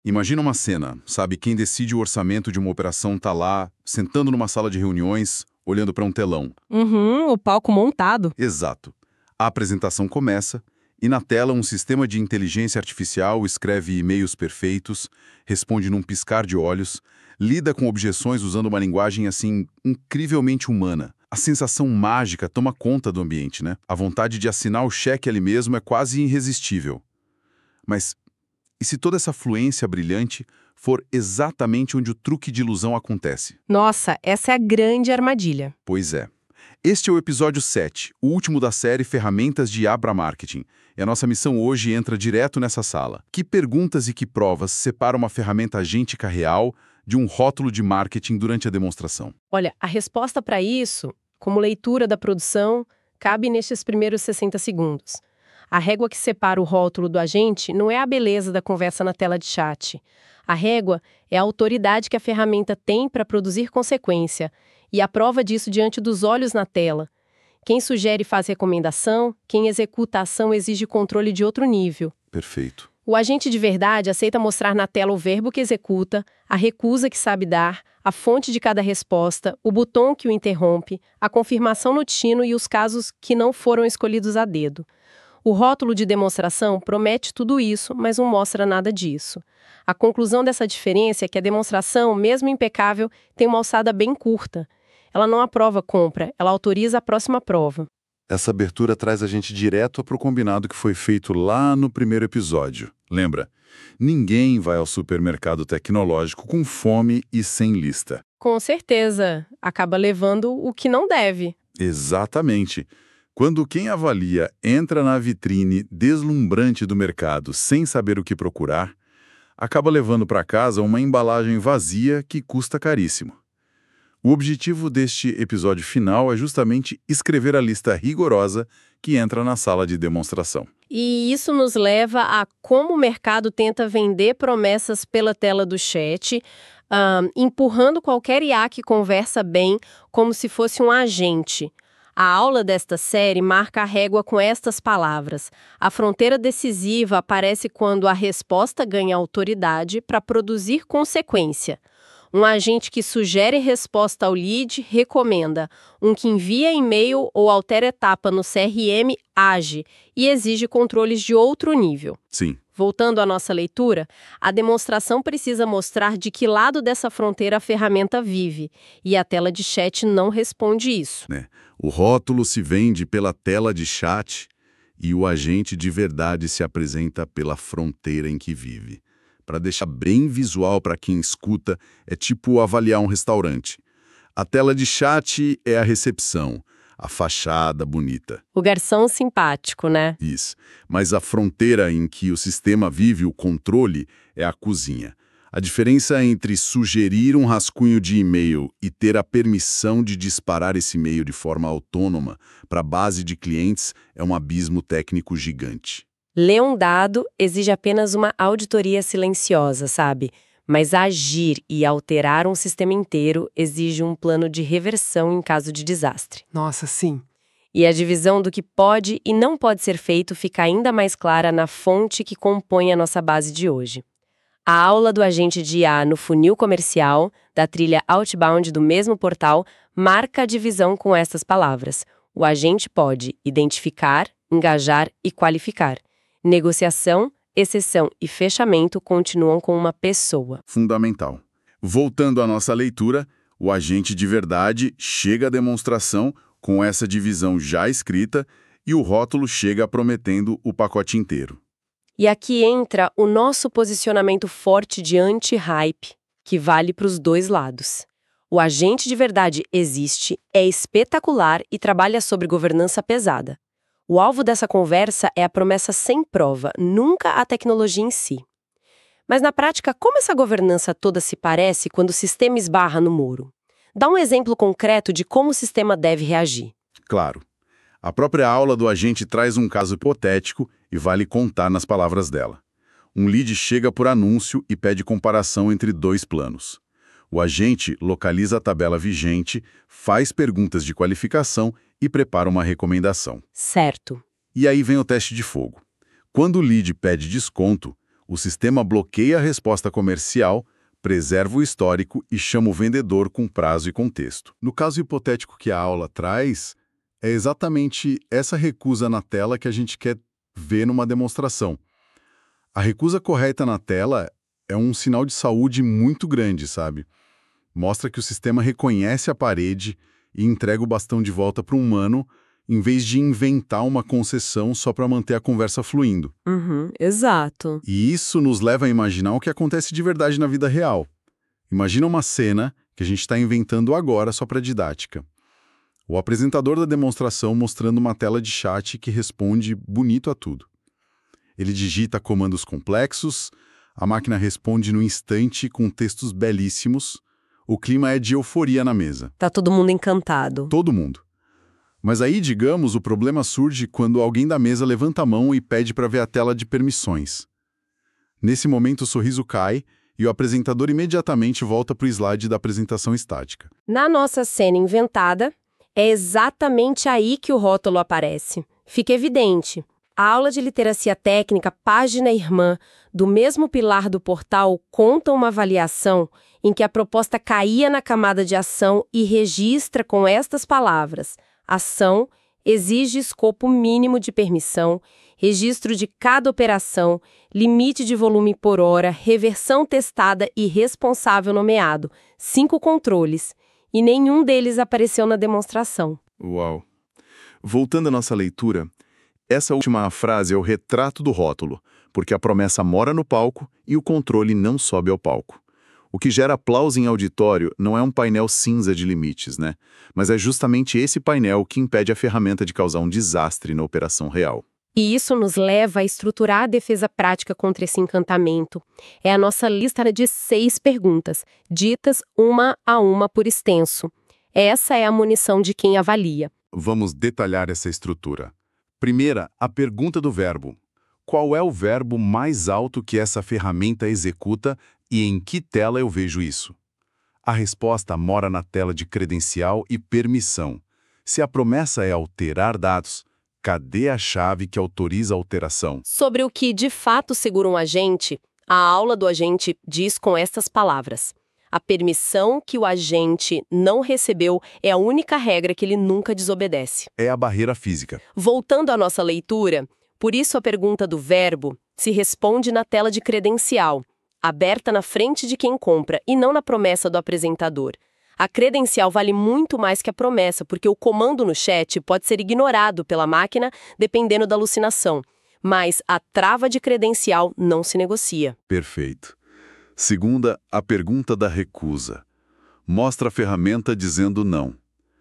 Imagina uma cena, sabe? Quem decide o orçamento de uma operação tá lá, sentando numa sala de reuniões, olhando para um telão. Uhum, o palco montado. Exato. A apresentação começa e na tela um sistema de inteligência artificial escreve e-mails perfeitos, responde num piscar de olhos, lida com objeções usando uma linguagem assim incrivelmente humana. A sensação mágica toma conta do ambiente, né? A vontade de assinar o cheque ali mesmo é quase irresistível. Mas e se toda essa fluência brilhante for exatamente onde o truque de ilusão acontece? Nossa, essa é a grande armadilha. Pois é. Este é o episódio 7, o último da série Ferramentas de IA para Marketing. E a nossa missão hoje entra direto nessa sala. Que perguntas e que provas separam uma ferramenta agêntica real de um rótulo de marketing durante a demonstração? Olha, a resposta para isso, como leitura da produção, cabe nestes primeiros 60 segundos. A régua que separa o rótulo do agente não é a beleza da conversa na tela de chat. A régua é a autoridade que a ferramenta tem para produzir consequência, e a prova disso diante dos olhos na tela. Quem sugere faz recomendação, quem executa a ação exige controle de outro nível. Perfeito. O agente de verdade aceita mostrar na tela o verbo que executa, a recusa que sabe dar, a fonte de cada resposta, o botão que o interrompe, a confirmação no destino e os casos que não foram escolhidos a dedo. O rótulo de demonstração promete tudo isso, mas não mostra nada disso. A conclusão dessa diferença é que a demonstração, mesmo impecável, tem uma alçada bem curta. Ela não aprova a compra, ela autoriza a próxima prova. Essa abertura traz a gente direto para o combinado que foi feito lá no primeiro episódio. Lembra? Ninguém vai ao supermercado tecnológico com fome e sem lista. Com certeza, acaba levando o que não deve. Exatamente. Quando quem avalia entra na vitrine deslumbrante do mercado sem saber o que procurar, acaba levando para casa uma embalagem vazia que custa caríssimo. O objetivo deste episódio final é justamente escrever a lista rigorosa que entra na sala de demonstração. E isso nos leva a como o mercado tenta vender promessas pela tela do chat, empurrando qualquer IA que conversa bem como se fosse um agente. A aula desta série marca a régua com estas palavras. A fronteira decisiva aparece quando a resposta ganha autoridade para produzir consequência. Um agente que sugere resposta ao lead recomenda. Um que envia e-mail ou altera etapa no CRM age e exige controles de outro nível. Sim. Voltando à nossa leitura, a demonstração precisa mostrar de que lado dessa fronteira a ferramenta vive, e a tela de chat não responde isso. O rótulo se vende pela tela de chat e o agente de verdade se apresenta pela fronteira em que vive. Para deixar bem visual para quem escuta, é tipo avaliar um restaurante. A tela de chat é a recepção, a fachada bonita. O garçom simpático, né? Isso. Mas a fronteira em que o sistema vive, o controle, é a cozinha. A diferença entre sugerir um rascunho de e-mail e ter a permissão de disparar esse e-mail de forma autônoma para a base de clientes é um abismo técnico gigante. Ler um dado exige apenas uma auditoria silenciosa, sabe? Mas agir e alterar um sistema inteiro exige um plano de reversão em caso de desastre. Nossa, sim. E a divisão do que pode e não pode ser feito fica ainda mais clara na fonte que compõe a nossa base de hoje. A aula do agente de IA no funil comercial, da trilha Outbound do mesmo portal, marca a divisão com estas palavras. O agente pode identificar, engajar e qualificar. Negociação, exceção e fechamento continuam com uma pessoa. Fundamental. Voltando à nossa leitura, o agente de verdade chega à demonstração com essa divisão já escrita e o rótulo chega prometendo o pacote inteiro. E aqui entra o nosso posicionamento forte de anti-hype, que vale para os dois lados. O agente de verdade existe, é espetacular e trabalha sobre governança pesada. O alvo dessa conversa é a promessa sem prova, nunca a tecnologia em si. Mas na prática, como essa governança toda se parece quando o sistema esbarra no muro? Dá um exemplo concreto de como o sistema deve reagir. Claro. A própria aula do agente traz um caso hipotético e vale contar nas palavras dela. Um lead chega por anúncio e pede comparação entre dois planos. O agente localiza a tabela vigente, faz perguntas de qualificação e prepara uma recomendação. Certo. E aí vem o teste de fogo. Quando o lead pede desconto, O sistema bloqueia a resposta comercial, preserva o histórico e chama o vendedor com prazo e contexto. No caso hipotético que a aula traz, é exatamente essa recusa na tela que a gente quer ver numa demonstração. A recusa correta na tela é um sinal de saúde muito grande, sabe? Mostra que o sistema reconhece a parede e entrega o bastão de volta para o humano, em vez de inventar uma concessão só para manter a conversa fluindo. Exato. E isso nos leva a imaginar o que acontece de verdade na vida real. Imagina uma cena que a gente está inventando agora só para didática. O apresentador da demonstração mostrando uma tela de chat que responde bonito a tudo. Ele digita comandos complexos, a máquina responde no instante com textos belíssimos. O clima é de euforia na mesa. Tá todo mundo encantado. Todo mundo. Mas aí, digamos, o problema surge quando alguém da mesa levanta a mão e pede para ver a tela de permissões. Nesse momento, o sorriso cai e o apresentador imediatamente volta para o slide da apresentação estática. Na nossa cena inventada, é exatamente aí que o rótulo aparece. Fica evidente. A aula de literacia técnica, página irmã, do mesmo pilar do portal, conta uma avaliação em que a proposta caía na camada de ação e registra com estas palavras: ação exige escopo mínimo de permissão, registro de cada operação, limite de volume por hora, reversão testada e responsável nomeado. 5 controles. E nenhum deles apareceu na demonstração. Uau! Voltando à nossa leitura, essa última frase é o retrato do rótulo, porque a promessa mora no palco e o controle não sobe ao palco. O que gera aplauso em auditório não é um painel cinza de limites, né? Mas é justamente esse painel que impede a ferramenta de causar um desastre na operação real. E isso nos leva a estruturar a defesa prática contra esse encantamento. É a nossa lista de 6 perguntas, ditas uma a uma por extenso. Essa é a munição de quem avalia. Vamos detalhar essa estrutura. Primeira, a pergunta do verbo. Qual é o verbo mais alto que essa ferramenta executa e em que tela eu vejo isso? A resposta mora na tela de credencial e permissão. Se a promessa é alterar dados, cadê a chave que autoriza a alteração? Sobre o que de fato segura um agente, a aula do agente diz com estas palavras: a permissão que o agente não recebeu é a única regra que ele nunca desobedece. É a barreira física. Voltando à nossa leitura, por isso a pergunta do verbo se responde na tela de credencial, aberta na frente de quem compra e não na promessa do apresentador. A credencial vale muito mais que a promessa, porque o comando no chat pode ser ignorado pela máquina dependendo da alucinação. Mas a trava de credencial não se negocia. Perfeito. Segunda, a pergunta da recusa. Mostra a ferramenta dizendo não.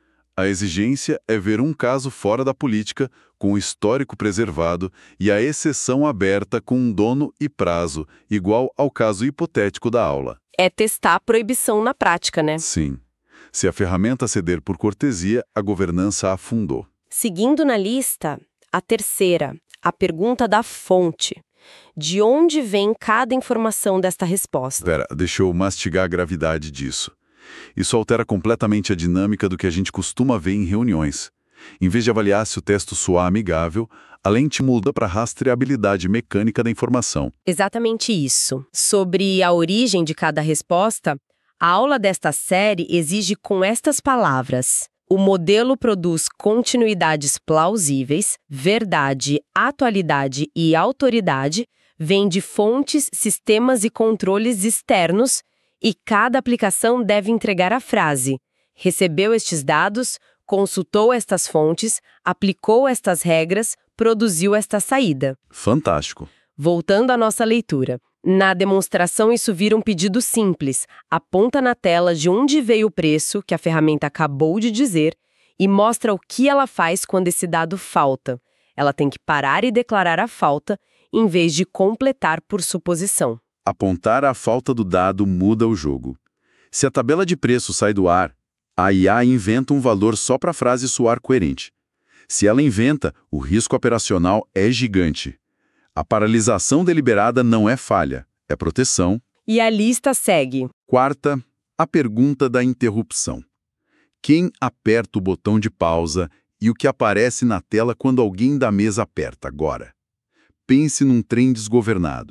A exigência é ver um caso fora da política, com o histórico preservado, e a exceção aberta com um dono e prazo, igual ao caso hipotético da aula. É testar a proibição na prática, né? Sim. Se a ferramenta ceder por cortesia, a governança afundou. Seguindo na lista, a terceira, a pergunta da fonte. De onde vem cada informação desta resposta? Vera, deixa eu mastigar a gravidade disso. Isso altera completamente a dinâmica do que a gente costuma ver em reuniões. Em vez de avaliar se o texto soar amigável, a lente muda para a rastreabilidade mecânica da informação. Exatamente isso. Sobre a origem de cada resposta, a aula desta série exige com estas palavras: o modelo produz continuidades plausíveis, verdade, atualidade e autoridade, vem de fontes, sistemas e controles externos, e cada aplicação deve entregar a frase: recebeu estes dados, consultou estas fontes, aplicou estas regras, produziu esta saída. Fantástico. Voltando à nossa leitura. Na demonstração, isso vira um pedido simples. Aponta na tela de onde veio o preço, que a ferramenta acabou de dizer, e mostra o que ela faz quando esse dado falta. Ela tem que parar e declarar a falta, em vez de completar por suposição. Apontar a falta do dado muda o jogo. Se a tabela de preço sai do ar, a IA inventa um valor só para a frase soar coerente. Se ela inventa, o risco operacional é gigante. A paralisação deliberada não é falha, é proteção. E a lista segue. Quarta, a pergunta da interrupção. Quem aperta o botão de pausa e o que aparece na tela quando alguém da mesa aperta agora? Pense num trem desgovernado.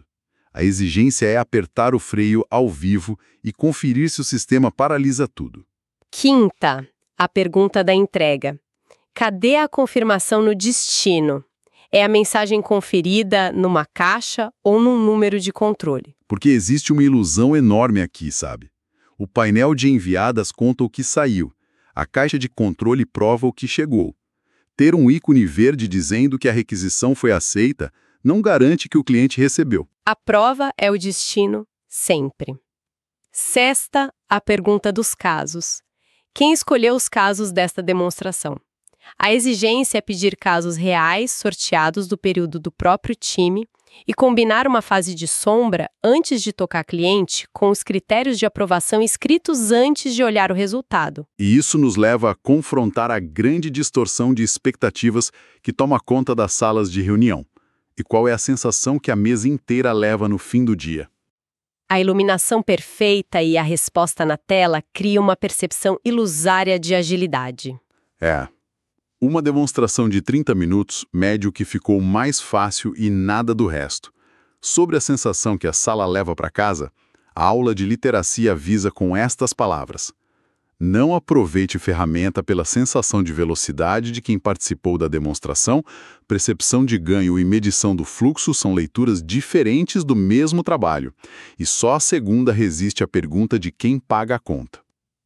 A exigência é apertar o freio ao vivo e conferir se o sistema paralisa tudo. Quinta, a pergunta da entrega. Cadê a confirmação no destino? É a mensagem conferida numa caixa ou num número de controle? Porque existe uma ilusão enorme aqui, sabe? O painel de enviadas conta o que saiu. A caixa de controle prova o que chegou. Ter um ícone verde dizendo que a requisição foi aceita não garante que o cliente recebeu. A prova é o destino sempre. Sexta, a pergunta dos casos. Quem escolheu os casos desta demonstração? A exigência é pedir casos reais sorteados do período do próprio time e combinar uma fase de sombra antes de tocar cliente com os critérios de aprovação escritos antes de olhar o resultado. E isso nos leva a confrontar a grande distorção de expectativas que toma conta das salas de reunião. E qual é a sensação que a mesa inteira leva no fim do dia? A iluminação perfeita e a resposta na tela criam uma percepção ilusária de agilidade. Uma demonstração de 30 minutos mede o que ficou mais fácil e nada do resto. Sobre a sensação que a sala leva para casa, a aula de literacia avisa com estas palavras: não aproveite ferramenta pela sensação de velocidade de quem participou da demonstração, percepção de ganho e medição do fluxo são leituras diferentes do mesmo trabalho, e só a segunda resiste à pergunta de quem paga a conta.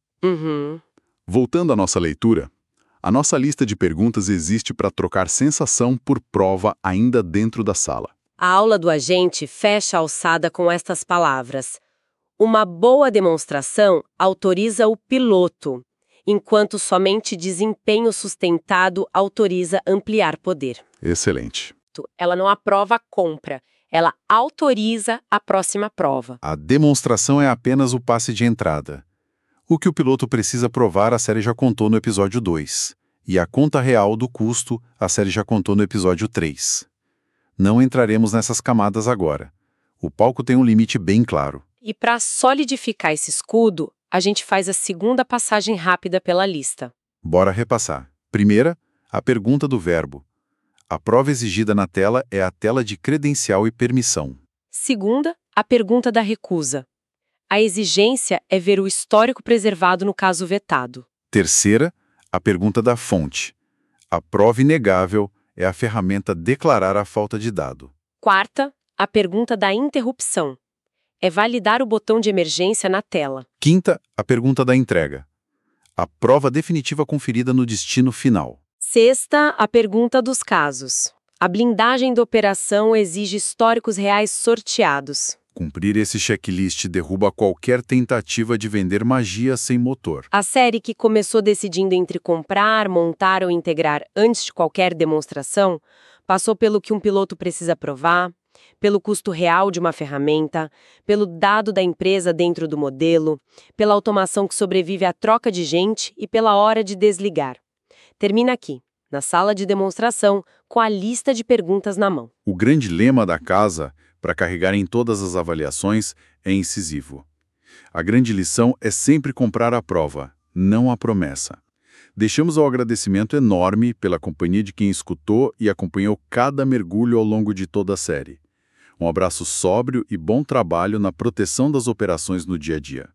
Voltando à nossa leitura, a nossa lista de perguntas existe para trocar sensação por prova ainda dentro da sala. A aula do agente fecha a alçada com estas palavras: uma boa demonstração autoriza o piloto, enquanto somente desempenho sustentado autoriza ampliar poder. Excelente. Ela não aprova a compra, ela autoriza a próxima prova. A demonstração é apenas o passe de entrada. O que o piloto precisa provar, a série já contou no episódio 2. E a conta real do custo, a série já contou no episódio 3. Não entraremos nessas camadas agora. O palco tem um limite bem claro. E para solidificar esse escudo, a gente faz a segunda passagem rápida pela lista. Bora repassar. Primeira, a pergunta do verbo. A prova exigida na tela é a tela de credencial e permissão. Segunda, a pergunta da recusa. A exigência é ver o histórico preservado no caso vetado. Terceira, a pergunta da fonte. A prova inegável é a ferramenta declarar a falta de dado. Quarta, a pergunta da interrupção. É validar o botão de emergência na tela. Quinta, a pergunta da entrega. A prova definitiva conferida no destino final. Sexta, a pergunta dos casos. A blindagem da operação exige históricos reais sorteados. Cumprir esse checklist derruba qualquer tentativa de vender magia sem motor. A série que começou decidindo entre comprar, montar ou integrar antes de qualquer demonstração, passou pelo que um piloto precisa provar, pelo custo real de uma ferramenta, pelo dado da empresa dentro do modelo, pela automação que sobrevive à troca de gente e pela hora de desligar. Termina aqui, na sala de demonstração, com a lista de perguntas na mão. O grande lema da casa, para carregar em todas as avaliações, é incisivo. A grande lição é sempre comprar a prova, não a promessa. Deixamos o agradecimento enorme pela companhia de quem escutou e acompanhou cada mergulho ao longo de toda a série. Um abraço sóbrio e bom trabalho na proteção das operações no dia a dia.